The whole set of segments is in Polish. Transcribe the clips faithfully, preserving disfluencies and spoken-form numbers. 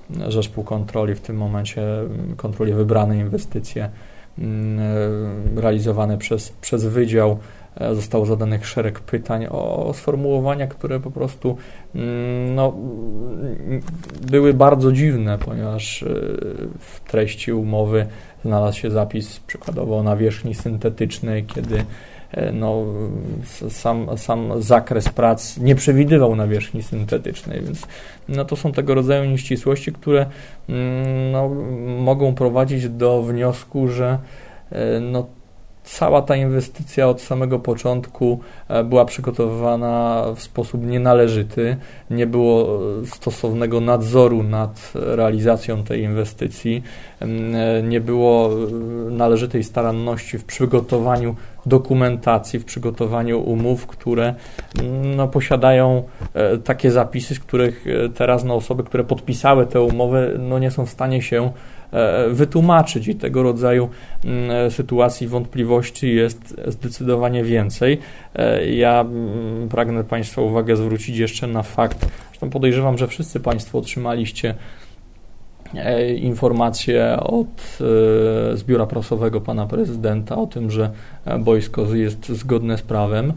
zespół kontroli, w tym momencie kontroli wybrane inwestycje realizowane przez, przez wydział. Zostało zadanych szereg pytań o sformułowania, które po prostu no, były bardzo dziwne, ponieważ w treści umowy znalazł się zapis przykładowo o nawierzchni syntetycznej, kiedy no, sam, sam zakres prac nie przewidywał nawierzchni syntetycznej, więc no, to są tego rodzaju nieścisłości, które no, mogą prowadzić do wniosku, że no, cała ta inwestycja od samego początku była przygotowywana w sposób nienależyty, nie było stosownego nadzoru nad realizacją tej inwestycji, nie było należytej staranności w przygotowaniu dokumentacji, w przygotowaniu umów, które no, posiadają takie zapisy, z których teraz no, osoby, które podpisały te umowy, no, nie są w stanie się wytłumaczyć i tego rodzaju sytuacji wątpliwości jest zdecydowanie więcej. Ja pragnę Państwa uwagę zwrócić jeszcze na fakt, zresztą podejrzewam, że wszyscy Państwo otrzymaliście informacje od z biura prasowego pana prezydenta o tym, że boisko jest zgodne z prawem.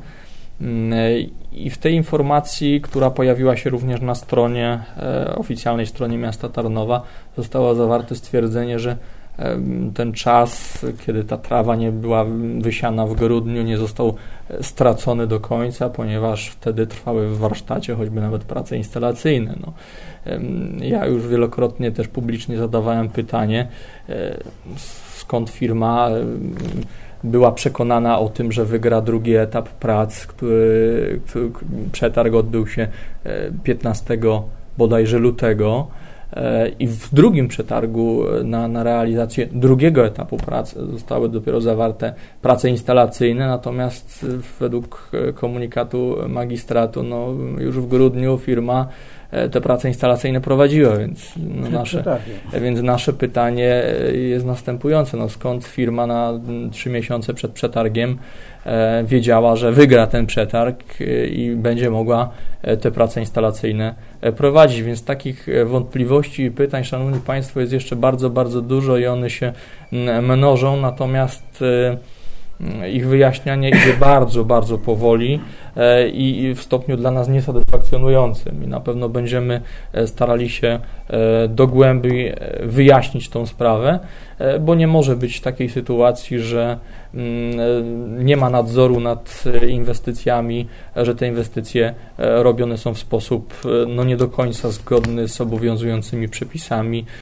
I w tej informacji, która pojawiła się również na stronie, oficjalnej stronie miasta Tarnowa, zostało zawarte stwierdzenie, że ten czas, kiedy ta trawa nie była wysiana w grudniu, nie został stracony do końca, ponieważ wtedy trwały w warsztacie choćby nawet prace instalacyjne. No. Ja już wielokrotnie też publicznie zadawałem pytanie, skąd firma była przekonana o tym, że wygra drugi etap prac, który, który przetarg odbył się piętnastego bodajże lutego i w drugim przetargu na, na realizację drugiego etapu prac zostały dopiero zawarte prace instalacyjne, natomiast według komunikatu magistratu no, już w grudniu firma te prace instalacyjne prowadziła, więc, no nasze, więc nasze pytanie jest następujące. No skąd firma na trzy miesiące przed przetargiem e, wiedziała, że wygra ten przetarg e, i będzie mogła e, te prace instalacyjne e, prowadzić, więc takich wątpliwości i pytań, Szanowni Państwo, jest jeszcze bardzo, bardzo dużo i one się m, mnożą, natomiast e, ich wyjaśnianie idzie bardzo, bardzo powoli i w stopniu dla nas niesatysfakcjonującym i na pewno będziemy starali się dogłębnie wyjaśnić tą sprawę, bo nie może być takiej sytuacji, że nie ma nadzoru nad inwestycjami, że te inwestycje robione są w sposób no nie do końca zgodny z obowiązującymi przepisami.